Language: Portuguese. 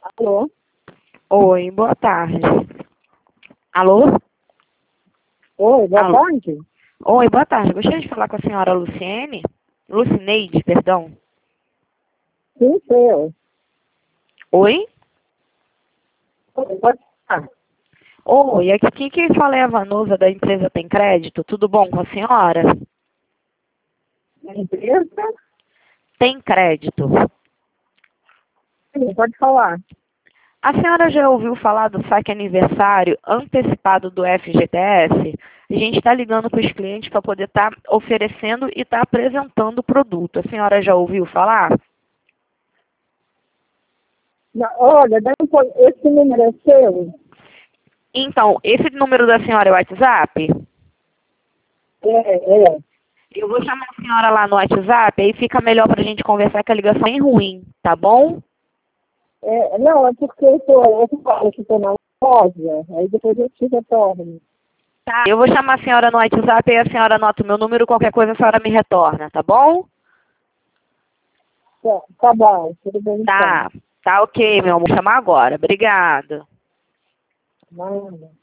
Alô? Oi, boa tarde. Alô? Oi, boa Alô? tarde. Oi, boa tarde. Gostaria de falar com a senhora Luciene? Lucineide, perdão. Sim, sou eu. Oi? Oi, pode falar. Oi, aqui quem fala é a Vanusa da empresa Tem Crédito. Tudo bom com a senhora? A empresa? Tem Crédito. Sim, pode falar. A senhora já ouviu falar do saque aniversário antecipado do FGTS? A gente está ligando para os clientes para poder estar oferecendo e estar apresentando o produto. A senhora já ouviu falar? Olha, esse número é seu? Então, esse número da senhora é o WhatsApp? É. Eu vou chamar a senhora lá no WhatsApp, aí fica melhor pra gente conversar que a ligação é bem ruim, tá bom? Não, é porque eu falo que estou na loja, aí depois eu te retorno. Tá. Eu vou chamar a senhora no WhatsApp e a senhora anota o meu número, qualquer coisa a senhora me retorna, tá bom? Tá bom, tudo bem então. Tá ok, meu amor. Vou chamar agora. Obrigada. Nada.